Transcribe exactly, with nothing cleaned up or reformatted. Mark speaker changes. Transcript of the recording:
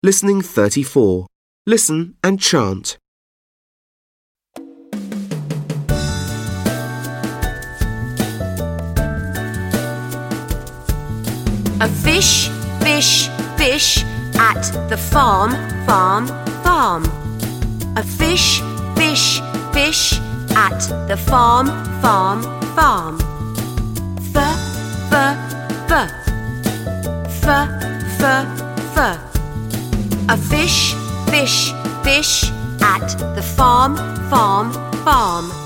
Speaker 1: Listening thirty-four. Listen and chant.
Speaker 2: A fish, fish, fish at the farm, farm, farm. A fish, fish, fish at the farm, farm, farm. F, f, f. F, f, f. A fish, fish, fish at the farm, farm, farm.